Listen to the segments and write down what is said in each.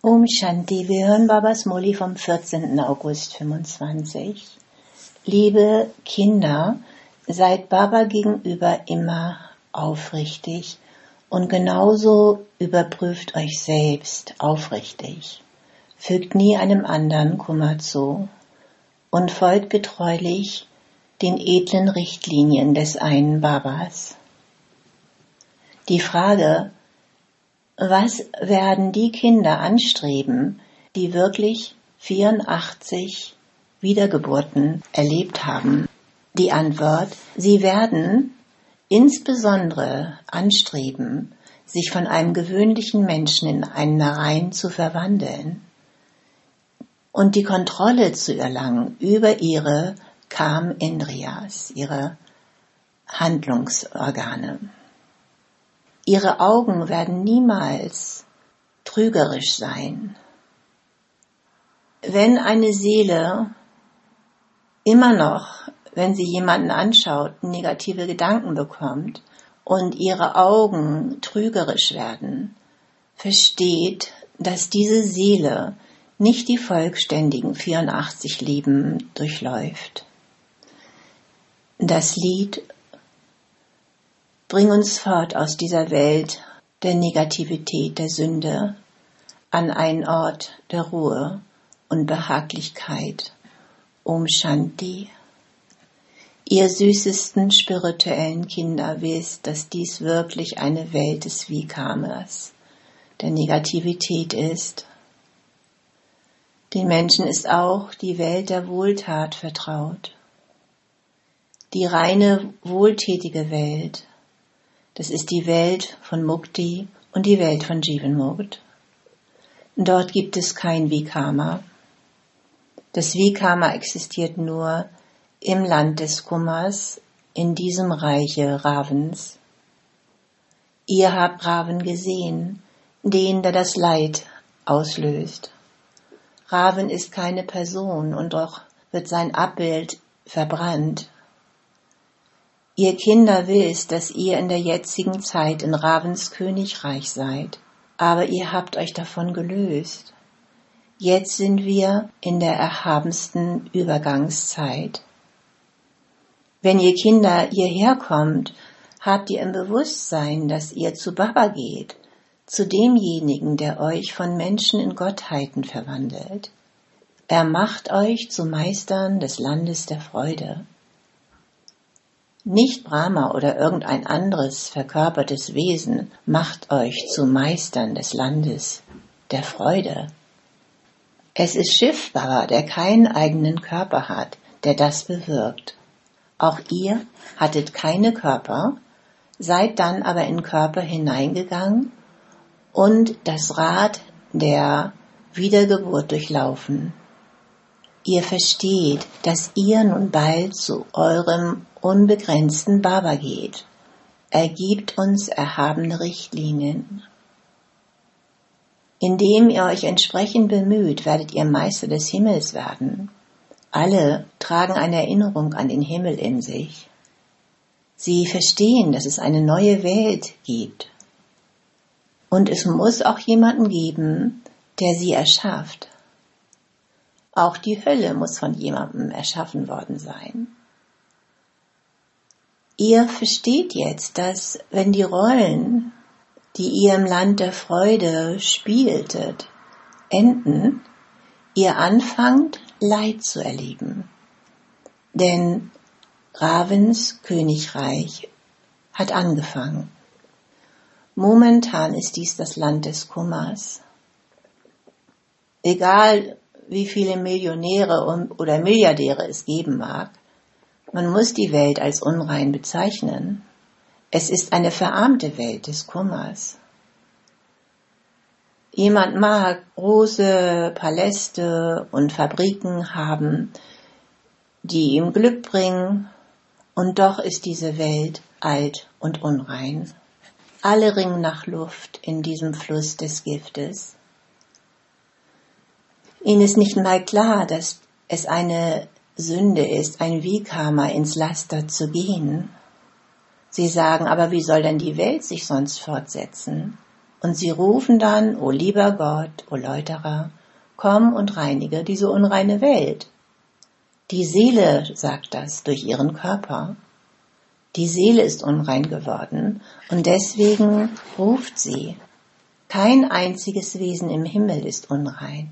Om Shanti, wir hören Babas Murli vom 14. August 25. Liebe Kinder, seid Baba gegenüber immer aufrichtig und genauso überprüft euch selbst aufrichtig. Fügt nie einem anderen Kummer zu und folgt getreulich den edlen Richtlinien des einen Babas. Die Frage, was werden die Kinder anstreben, die wirklich 84 Wiedergeburten erlebt haben? Die Antwort, sie werden insbesondere anstreben, sich von einem gewöhnlichen Menschen in einen Narayan zu verwandeln und die Kontrolle zu erlangen über ihre Kam-Indriyas, ihre Handlungsorgane. Ihre Augen werden niemals trügerisch sein. Wenn eine Seele immer noch, wenn sie jemanden anschaut, negative Gedanken bekommt und ihre Augen trügerisch werden, versteht, dass diese Seele nicht die vollständigen 84 Leben durchläuft. Das Lied Bring uns fort aus dieser Welt der Negativität, der Sünde, an einen Ort der Ruhe und Behaglichkeit. Om Shanti. Ihr süßesten spirituellen Kinder wisst, dass dies wirklich eine Welt des Vikamas, der Negativität ist. Den Menschen ist auch die Welt der Wohltat vertraut. Die reine, wohltätige Welt. Das ist die Welt von Mukti und die Welt von Jivanmukt. Dort gibt es kein Vikama. Das Vikama existiert nur im Land des Kummers, in diesem Reiche Ravens. Ihr habt Raven gesehen, den, der das Leid auslöst. Raven ist keine Person und doch wird sein Abbild verbrannt. Ihr Kinder wisst, dass ihr in der jetzigen Zeit in Ravens Königreich seid, aber ihr habt euch davon gelöst. Jetzt sind wir in der erhabensten Übergangszeit. Wenn ihr Kinder hierher kommt, habt ihr im Bewusstsein, dass ihr zu Baba geht, zu demjenigen, der euch von Menschen in Gottheiten verwandelt. Er macht euch zu Meistern des Landes der Freude. Nicht Brahma oder irgendein anderes verkörpertes Wesen macht euch zu Meistern des Landes der Freude. Es ist Shiv Baba, der keinen eigenen Körper hat, der das bewirkt. Auch ihr hattet keine Körper, seid dann aber in Körper hineingegangen und das Rad der Wiedergeburt durchlaufen. Ihr versteht, dass ihr nun bald zu eurem unbegrenzten Baba geht. Er gibt uns erhabene Richtlinien. Indem ihr euch entsprechend bemüht, werdet ihr Meister des Himmels werden. Alle tragen eine Erinnerung an den Himmel in sich. Sie verstehen, dass es eine neue Welt gibt. Und es muss auch jemanden geben, der sie erschafft. Auch die Hölle muss von jemandem erschaffen worden sein. Ihr versteht jetzt, dass wenn die Rollen, die ihr im Land der Freude spieltet, enden, ihr anfangt, Leid zu erleben. Denn Ravens Königreich hat angefangen. Momentan ist dies das Land des Kummers. Egal, wie viele Millionäre oder Milliardäre es geben mag, man muss die Welt als unrein bezeichnen. Es ist eine verarmte Welt des Kummers. Jemand mag große Paläste und Fabriken haben, die ihm Glück bringen, und doch ist diese Welt alt und unrein. Alle ringen nach Luft in diesem Fluss des Giftes. Ihnen ist nicht mal klar, dass es eine Sünde ist, ein Vikama ins Laster zu gehen. Sie sagen, aber wie soll denn die Welt sich sonst fortsetzen? Und sie rufen dann, o lieber Gott, o Läuterer, komm und reinige diese unreine Welt. Die Seele sagt das durch ihren Körper. Die Seele ist unrein geworden und deswegen ruft sie. Kein einziges Wesen im Himmel ist unrein.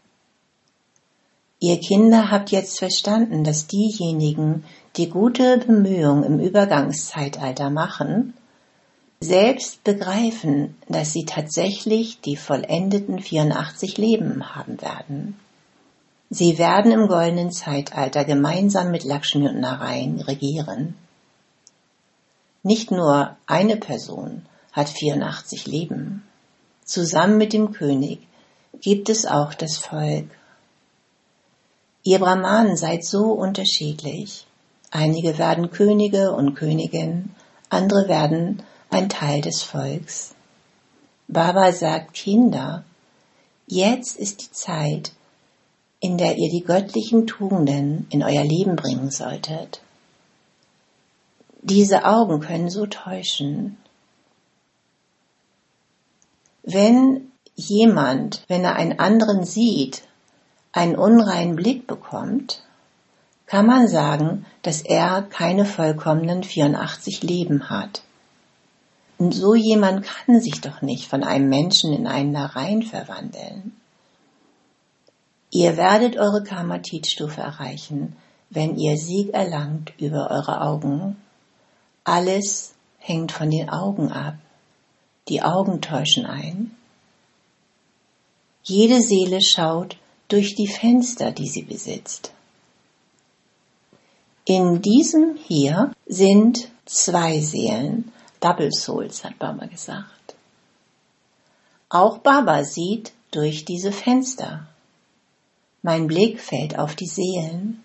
Ihr Kinder habt jetzt verstanden, dass diejenigen, die gute Bemühungen im Übergangszeitalter machen, selbst begreifen, dass sie tatsächlich die vollendeten 84 Leben haben werden. Sie werden im goldenen Zeitalter gemeinsam mit Lakshmi und Narayan regieren. Nicht nur eine Person hat 84 Leben. Zusammen mit dem König gibt es auch das Volk. Ihr Brahmanen seid so unterschiedlich. Einige werden Könige und Königinnen, andere werden ein Teil des Volks. Baba sagt, Kinder, jetzt ist die Zeit, in der ihr die göttlichen Tugenden in euer Leben bringen solltet. Diese Augen können so täuschen. Wenn jemand, wenn er einen anderen sieht, einen unreinen Blick bekommt, kann man sagen, dass er keine vollkommenen 84 Leben hat. Und so jemand kann sich doch nicht von einem Menschen in einen Narayan verwandeln. Ihr werdet eure Karmatit-Stufe erreichen, wenn ihr Sieg erlangt über eure Augen. Alles hängt von den Augen ab. Die Augen täuschen ein. Jede Seele schaut durch die Fenster, die sie besitzt. In diesem hier sind 2 Seelen, Double Souls, hat Baba gesagt. Auch Baba sieht durch diese Fenster. Mein Blick fällt auf die Seelen.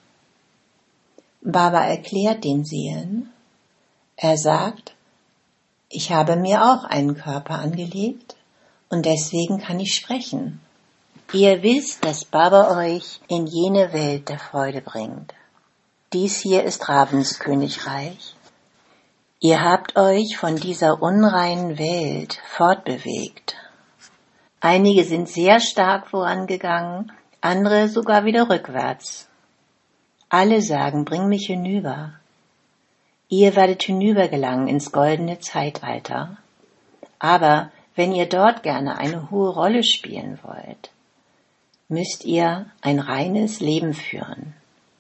Baba erklärt den Seelen. Er sagt, ich habe mir auch einen Körper angelegt und deswegen kann ich sprechen. Ihr wisst, dass Baba euch in jene Welt der Freude bringt. Dies hier ist Ravens Königreich. Ihr habt euch von dieser unreinen Welt fortbewegt. Einige sind sehr stark vorangegangen, andere sogar wieder rückwärts. Alle sagen, bring mich hinüber. Ihr werdet hinübergelangen ins goldene Zeitalter. Aber wenn ihr dort gerne eine hohe Rolle spielen wollt, müsst ihr ein reines Leben führen.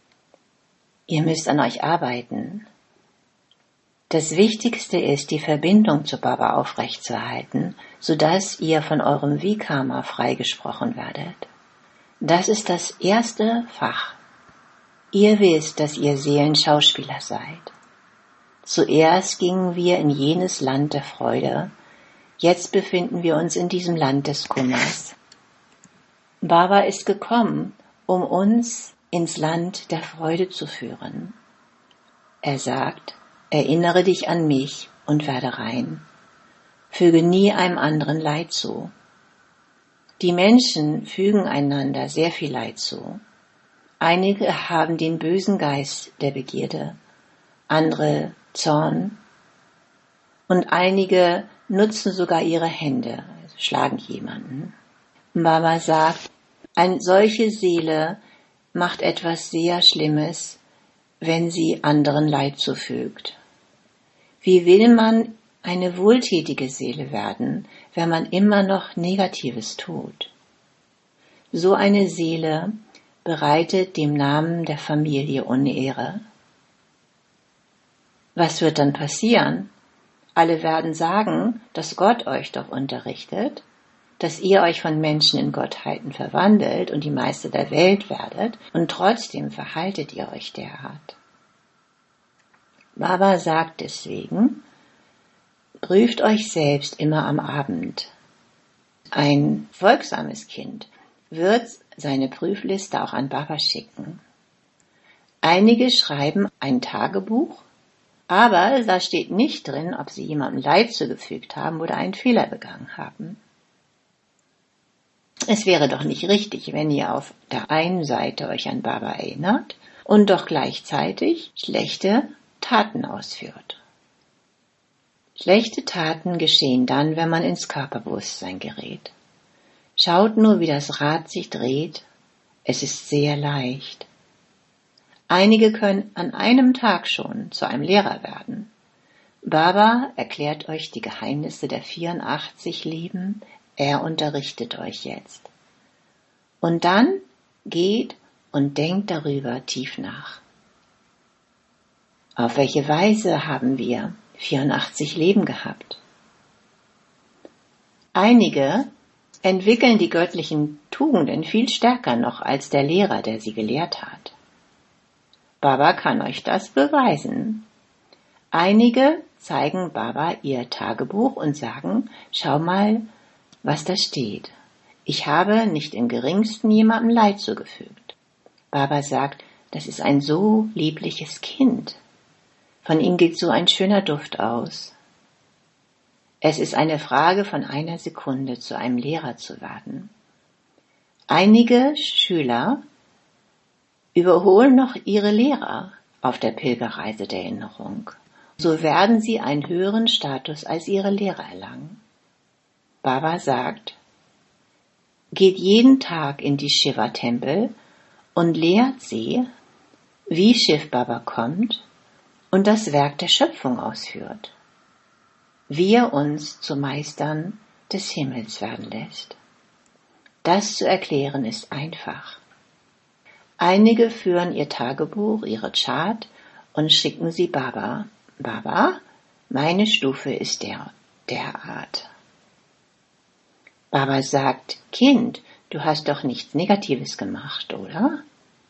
Ihr müsst an euch arbeiten. Das Wichtigste ist, die Verbindung zu Baba aufrechtzuerhalten, sodass ihr von eurem Vikarma freigesprochen werdet. Das ist das erste Fach. Ihr wisst, dass ihr Seelenschauspieler seid. Zuerst gingen wir in jenes Land der Freude, jetzt befinden wir uns in diesem Land des Kummers. Baba ist gekommen, um uns ins Land der Freude zu führen. Er sagt, erinnere dich an mich und werde rein. Füge nie einem anderen Leid zu. Die Menschen fügen einander sehr viel Leid zu. Einige haben den bösen Geist der Begierde, andere Zorn und einige nutzen sogar ihre Hände, schlagen jemanden. Baba sagt, eine solche Seele macht etwas sehr Schlimmes, wenn sie anderen Leid zufügt. Wie will man eine wohltätige Seele werden, wenn man immer noch Negatives tut? So eine Seele bereitet dem Namen der Familie Unehre. Was wird dann passieren? Alle werden sagen, dass Gott euch doch unterrichtet, dass ihr euch von Menschen in Gottheiten verwandelt und die Meister der Welt werdet, und trotzdem verhaltet ihr euch derart. Baba sagt deswegen, prüft euch selbst immer am Abend. Ein folgsames Kind wird seine Prüfliste auch an Baba schicken. Einige schreiben ein Tagebuch, aber da steht nicht drin, ob sie jemandem Leid zugefügt haben oder einen Fehler begangen haben. Es wäre doch nicht richtig, wenn ihr auf der einen Seite euch an Baba erinnert und doch gleichzeitig schlechte Taten ausführt. Schlechte Taten geschehen dann, wenn man ins Körperbewusstsein gerät. Schaut nur, wie das Rad sich dreht. Es ist sehr leicht. Einige können an einem Tag schon zu einem Lehrer werden. Baba erklärt euch die Geheimnisse der 84 Leben. Er unterrichtet euch jetzt. Und dann geht und denkt darüber tief nach. Auf welche Weise haben wir 84 Leben gehabt? Einige entwickeln die göttlichen Tugenden viel stärker noch als der Lehrer, der sie gelehrt hat. Baba kann euch das beweisen. Einige zeigen Baba ihr Tagebuch und sagen, schau mal, was da steht. Ich habe nicht im geringsten jemandem Leid zugefügt. Baba sagt, das ist ein so liebliches Kind. Von ihm geht so ein schöner Duft aus. Es ist eine Frage von einer Sekunde, zu einem Lehrer zu werden. Einige Schüler überholen noch ihre Lehrer auf der Pilgerreise der Erinnerung. So werden sie einen höheren Status als ihre Lehrer erlangen. Baba sagt, geht jeden Tag in die Shiva-Tempel und lehrt sie, wie Shiv Baba kommt und das Werk der Schöpfung ausführt, wie er uns zu Meistern des Himmels werden lässt. Das zu erklären ist einfach. Einige führen ihr Tagebuch, ihre Chart und schicken sie Baba. Baba, meine Stufe ist der Art. Baba sagt, Kind, du hast doch nichts Negatives gemacht, oder?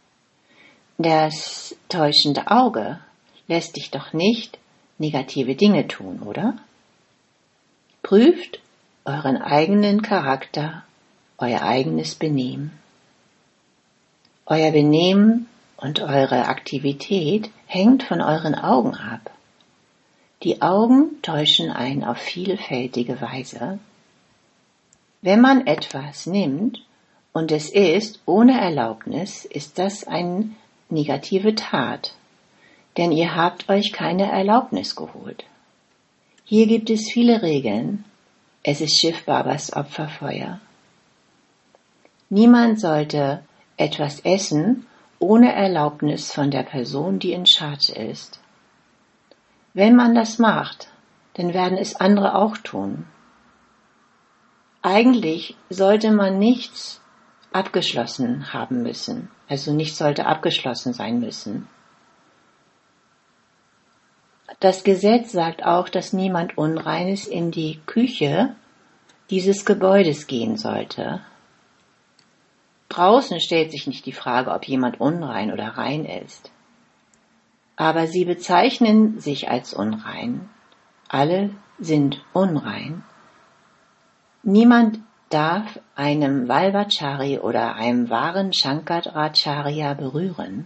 Das täuschende Auge lässt dich doch nicht negative Dinge tun, oder? Prüft euren eigenen Charakter, euer eigenes Benehmen. Euer Benehmen und eure Aktivität hängt von euren Augen ab. Die Augen täuschen einen auf vielfältige Weise. Wenn man etwas nimmt und es ist ohne Erlaubnis, ist das eine negative Tat, denn ihr habt euch keine Erlaubnis geholt. Hier gibt es viele Regeln. Es ist Shiv Babas Opferfeuer. Niemand sollte etwas essen ohne Erlaubnis von der Person, die in Charge ist. Wenn man das macht, dann werden es andere auch tun. Eigentlich sollte man nichts abgeschlossen haben müssen, also nichts sollte abgeschlossen sein müssen. Das Gesetz sagt auch, dass niemand Unreines in die Küche dieses Gebäudes gehen sollte. Draußen stellt sich nicht die Frage, ob jemand unrein oder rein ist. Aber sie bezeichnen sich als unrein. Alle sind unrein. Niemand darf einem Valvachari oder einem wahren Shankaracharya berühren,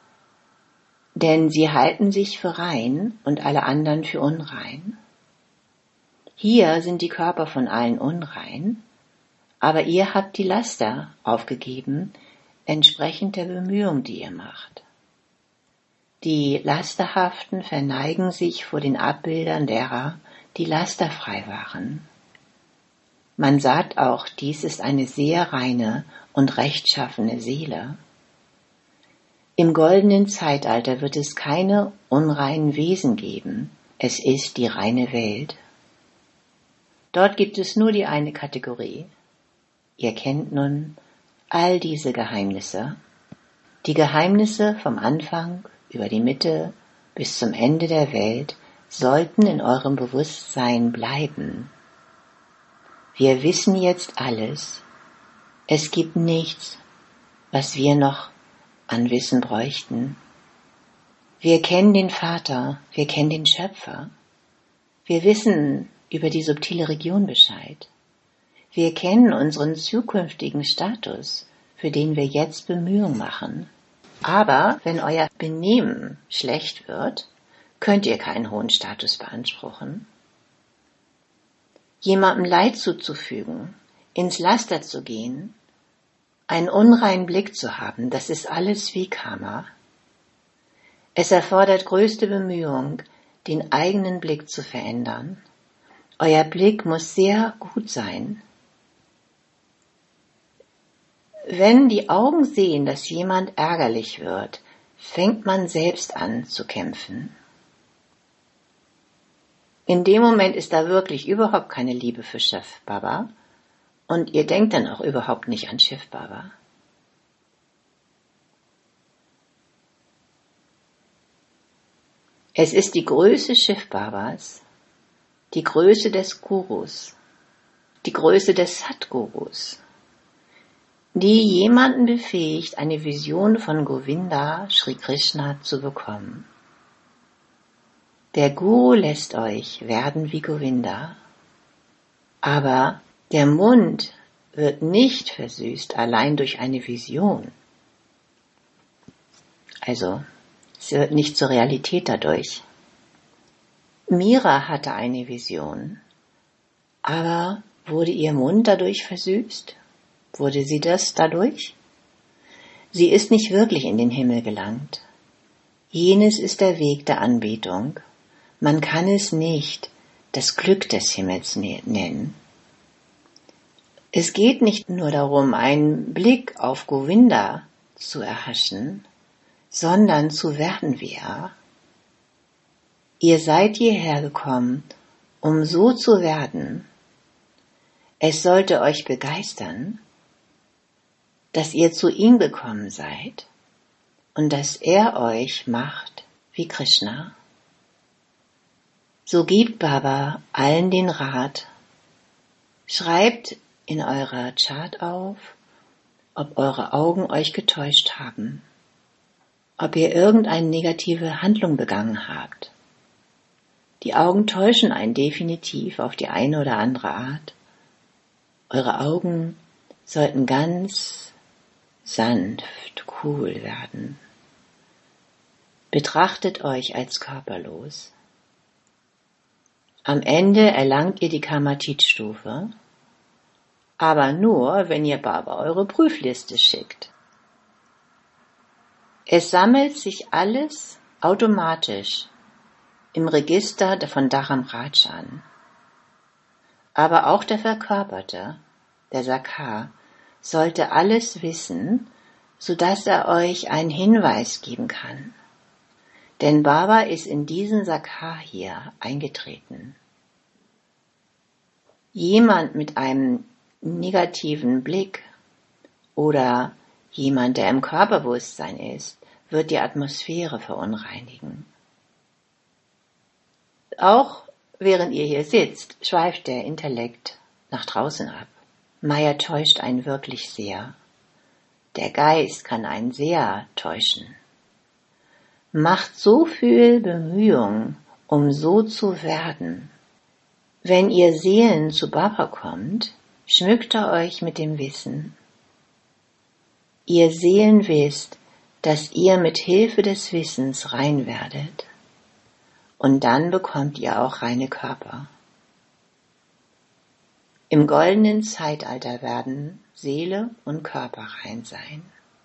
denn sie halten sich für rein und alle anderen für unrein. Hier sind die Körper von allen unrein, aber ihr habt die Laster aufgegeben, entsprechend der Bemühung, die ihr macht. Die Lasterhaften verneigen sich vor den Abbildern derer, die lasterfrei waren. Man sagt auch, dies ist eine sehr reine und rechtschaffene Seele. Im goldenen Zeitalter wird es keine unreinen Wesen geben. Es ist die reine Welt. Dort gibt es nur die eine Kategorie. Ihr kennt nun all diese Geheimnisse. Die Geheimnisse vom Anfang über die Mitte bis zum Ende der Welt sollten in eurem Bewusstsein bleiben. Wir wissen jetzt alles. Es gibt nichts, was wir noch an Wissen bräuchten. Wir kennen den Vater, wir kennen den Schöpfer. Wir wissen über die subtile Region Bescheid. Wir kennen unseren zukünftigen Status, für den wir jetzt Bemühungen machen. Aber wenn euer Benehmen schlecht wird, könnt ihr keinen hohen Status beanspruchen. Jemandem Leid zuzufügen, ins Laster zu gehen, einen unreinen Blick zu haben, das ist alles wie Karma. Es erfordert größte Bemühung, den eigenen Blick zu verändern. Euer Blick muss sehr gut sein. Wenn die Augen sehen, dass jemand ärgerlich wird, fängt man selbst an zu kämpfen. In dem Moment ist da wirklich überhaupt keine Liebe für Chef Baba und ihr denkt dann auch überhaupt nicht an Chef Baba. Es ist die Größe Chef Babas, die Größe des Gurus, die Größe des Satgurus, die jemanden befähigt, eine Vision von Govinda, Sri Krishna, zu bekommen. Der Guru lässt euch werden wie Govinda, aber der Mund wird nicht versüßt allein durch eine Vision. Also, es wird nicht zur Realität dadurch. Mira hatte eine Vision, aber wurde ihr Mund dadurch versüßt? Wurde sie das dadurch? Sie ist nicht wirklich in den Himmel gelangt. Jenes ist der Weg der Anbetung. Man kann es nicht das Glück des Himmels nennen. Es geht nicht nur darum, einen Blick auf Govinda zu erhaschen, sondern zu werden wie er. Ihr seid hierher gekommen, um so zu werden. Es sollte euch begeistern, dass ihr zu ihm gekommen seid und dass er euch macht wie Krishna. So gibt Baba allen den Rat, schreibt in eurer Chart auf, ob eure Augen euch getäuscht haben, ob ihr irgendeine negative Handlung begangen habt. Die Augen täuschen einen definitiv auf die eine oder andere Art. Eure Augen sollten ganz sanft, cool werden. Betrachtet euch als körperlos. Am Ende erlangt ihr die Karmatit-Stufe, aber nur, wenn ihr Baba eure Prüfliste schickt. Es sammelt sich alles automatisch im Register von Dharam Raj an. Aber auch der Verkörperte, der Sakar, sollte alles wissen, sodass er euch einen Hinweis geben kann. Denn Baba ist in diesen Sakar hier eingetreten. Jemand mit einem negativen Blick oder jemand, der im Körperbewusstsein ist, wird die Atmosphäre verunreinigen. Auch während ihr hier sitzt, schweift der Intellekt nach draußen ab. Maya täuscht einen wirklich sehr. Der Geist kann einen sehr täuschen. Macht so viel Bemühung, um so zu werden. Wenn ihr Seelen zu Baba kommt, schmückt er euch mit dem Wissen. Ihr Seelen wisst, dass ihr mit Hilfe des Wissens rein werdet. Und dann bekommt ihr auch reine Körper. Im goldenen Zeitalter werden Seele und Körper rein sein.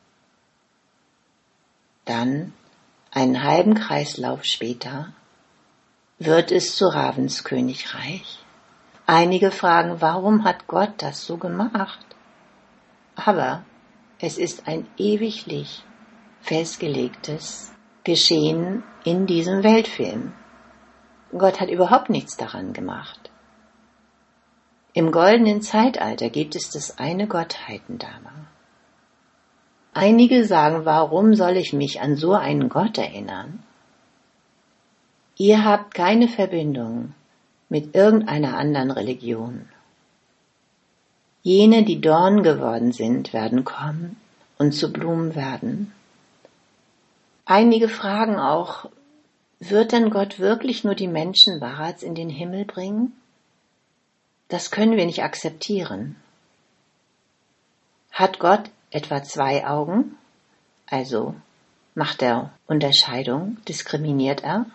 Dann, einen halben Kreislauf später, wird es zu Ravens Königreich. Einige fragen, warum hat Gott das so gemacht? Aber es ist ein ewiglich festgelegtes Geschehen in diesem Weltfilm. Gott hat überhaupt nichts daran gemacht. Im goldenen Zeitalter gibt es das eine Gottheitendharma. Einige sagen, warum soll ich mich an so einen Gott erinnern? Ihr habt keine Verbindung mit irgendeiner anderen Religion. Jene, die Dornen geworden sind, werden kommen und zu Blumen werden. Einige fragen auch, wird denn Gott wirklich nur die Menschen Bharats in den Himmel bringen? Das können wir nicht akzeptieren. Hat Gott etwa 2 Augen? Also macht er Unterscheidung, diskriminiert er?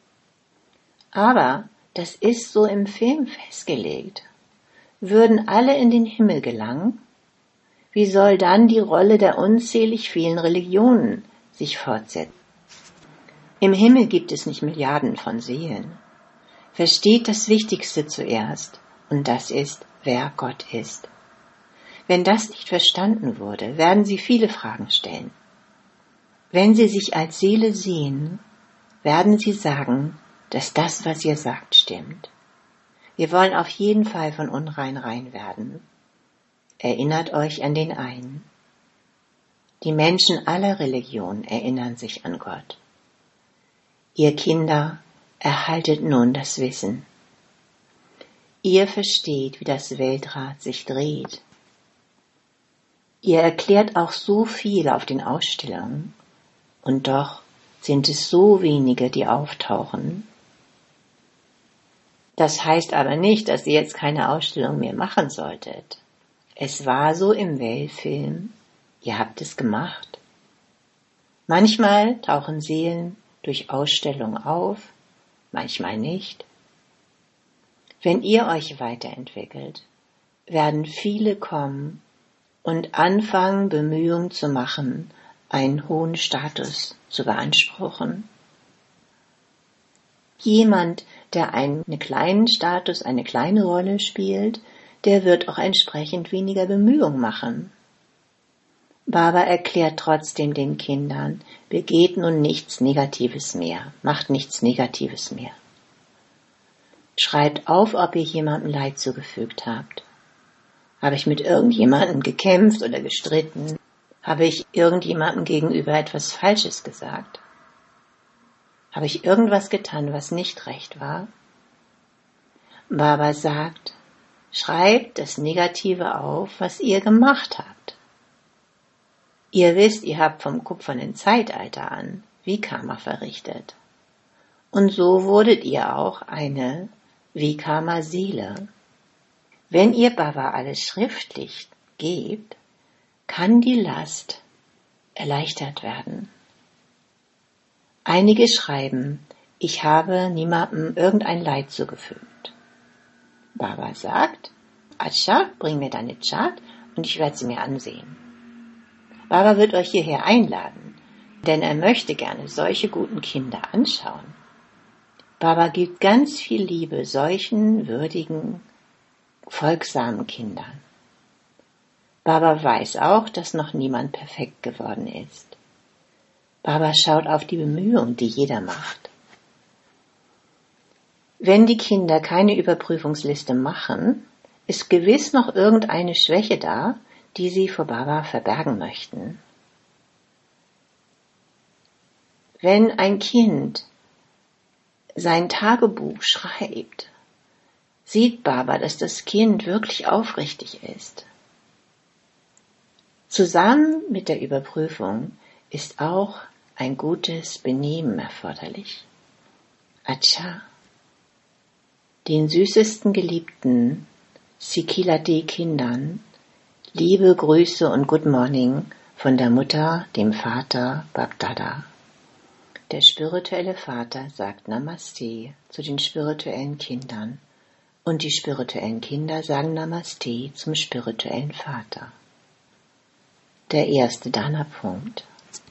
Aber das ist so im Film festgelegt. Würden alle in den Himmel gelangen? Wie soll dann die Rolle der unzählig vielen Religionen sich fortsetzen? Im Himmel gibt es nicht Milliarden von Seelen. Versteht das Wichtigste zuerst, und das ist, wer Gott ist. Wenn das nicht verstanden wurde, werden Sie viele Fragen stellen. Wenn Sie sich als Seele sehen, werden Sie sagen, dass das, was ihr sagt, stimmt. Wir wollen auf jeden Fall von unrein rein werden. Erinnert euch an den einen. Die Menschen aller Religionen erinnern sich an Gott. Ihr Kinder, erhaltet nun das Wissen. Ihr versteht, wie das Weltrad sich dreht. Ihr erklärt auch so viel auf den Ausstellungen, und doch sind es so wenige, die auftauchen. Das heißt aber nicht, dass ihr jetzt keine Ausstellung mehr machen solltet. Es war so im Weltfilm, ihr habt es gemacht. Manchmal tauchen Seelen durch Ausstellungen auf, manchmal nicht. Wenn ihr euch weiterentwickelt, werden viele kommen und anfangen, Bemühungen zu machen, einen hohen Status zu beanspruchen. Jemand, der einen kleinen Status, eine kleine Rolle spielt, der wird auch entsprechend weniger Bemühungen machen. Baba erklärt trotzdem den Kindern, begeht nun nichts Negatives mehr, macht nichts Negatives mehr. Schreibt auf, ob ihr jemandem Leid zugefügt habt. Habe ich mit irgendjemandem gekämpft oder gestritten? Habe ich irgendjemandem gegenüber etwas Falsches gesagt? Habe ich irgendwas getan, was nicht recht war? Baba sagt, schreibt das Negative auf, was ihr gemacht habt. Ihr wisst, ihr habt vom kupfernen Zeitalter an Vikarma verrichtet. Und so wurdet ihr auch eine Vikarma-Seele. Wenn ihr Baba alles schriftlich gebt, kann die Last erleichtert werden. Einige schreiben, ich habe niemandem irgendein Leid zugefügt. Baba sagt, Acha, bring mir deine Chart und ich werde sie mir ansehen. Baba wird euch hierher einladen, denn er möchte gerne solche guten Kinder anschauen. Baba gibt ganz viel Liebe solchen würdigen, folgsamen Kindern. Baba weiß auch, dass noch niemand perfekt geworden ist. Baba schaut auf die Bemühungen, die jeder macht. Wenn die Kinder keine Überprüfungsliste machen, ist gewiss noch irgendeine Schwäche da, die sie vor Baba verbergen möchten. Wenn ein Kind sein Tagebuch schreibt, sieht Baba, dass das Kind wirklich aufrichtig ist. Zusammen mit der Überprüfung ist auch ein gutes Benehmen erforderlich. Acha. Den süßesten Geliebten Sikilade-Kindern liebe Grüße und Good Morning von der Mutter, dem Vater Babdada. Der spirituelle Vater sagt Namaste zu den spirituellen Kindern und die spirituellen Kinder sagen Namaste zum spirituellen Vater. Der erste Dana-Punkt.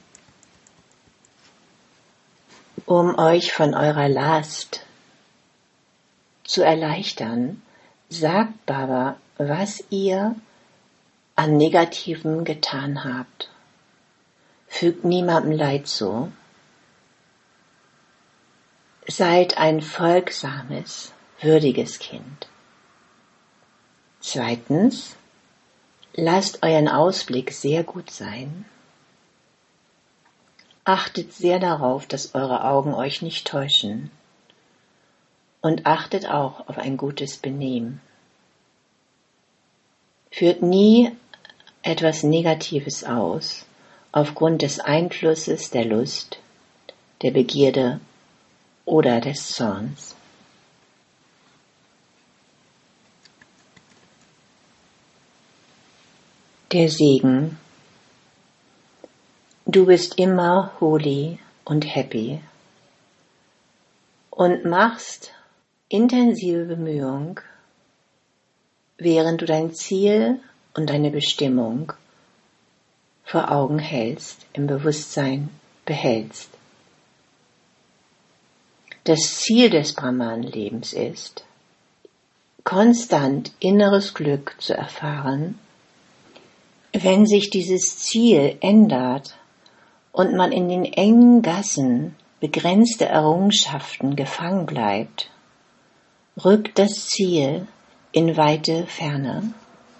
Um euch von eurer Last zu erleichtern, sagt Baba, was ihr an Negativem getan habt. Fügt niemandem Leid zu. Seid ein folgsames, würdiges Kind. Zweitens, lasst euren Ausblick sehr gut sein. Achtet sehr darauf, dass eure Augen euch nicht täuschen. Und achtet auch auf ein gutes Benehmen. Führt nie etwas Negatives aus, aufgrund des Einflusses der Lust, der Begierde oder des Zorns. Der Segen. Du bist immer holy und happy und machst intensive Bemühung, während du dein Ziel und deine Bestimmung vor Augen hältst, im Bewusstsein behältst. das Ziel des Brahman-Lebens ist, konstant inneres Glück zu erfahren. Wenn sich dieses Ziel ändert und man in den engen Gassen begrenzte Errungenschaften gefangen bleibt, rückt das Ziel in weite Ferne.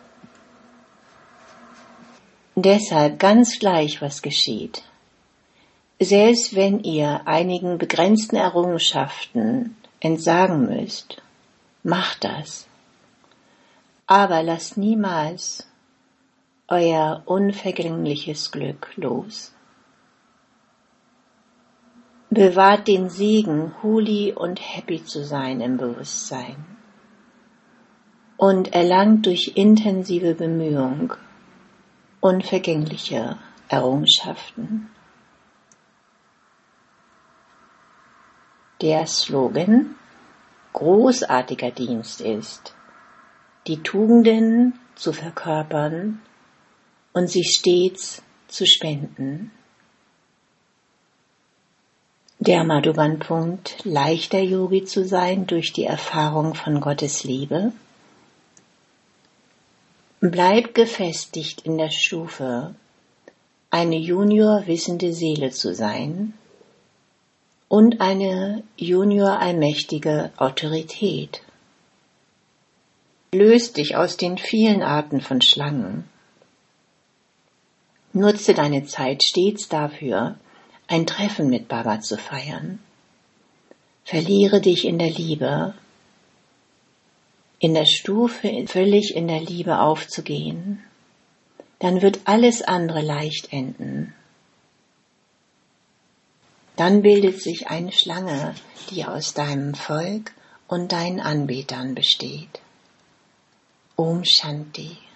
Deshalb ganz gleich, was geschieht. Selbst wenn ihr einigen begrenzten Errungenschaften entsagen müsst, macht das. Aber lasst niemals euer unvergängliches Glück los. Bewahrt den Segen, holy und happy zu sein im Bewusstsein und erlangt durch intensive Bemühung unvergängliche Errungenschaften. Der Slogan großartiger Dienst ist, die Tugenden zu verkörpern und sie stets zu spenden. Der Madhuban-Punkt, leichter Yogi zu sein durch die Erfahrung von Gottes Liebe. Bleib gefestigt in der Stufe, eine Junior wissende Seele zu sein und eine Junior allmächtige Autorität. Löst dich aus den vielen Arten von Schlangen. Nutze deine Zeit stets dafür, ein Treffen mit Baba zu feiern. Verliere dich in der Liebe, in der Stufe völlig in der Liebe aufzugehen. Dann wird alles andere leicht enden. Dann bildet sich eine Schlange, die aus deinem Volk und deinen Anbetern besteht. Om Shanti.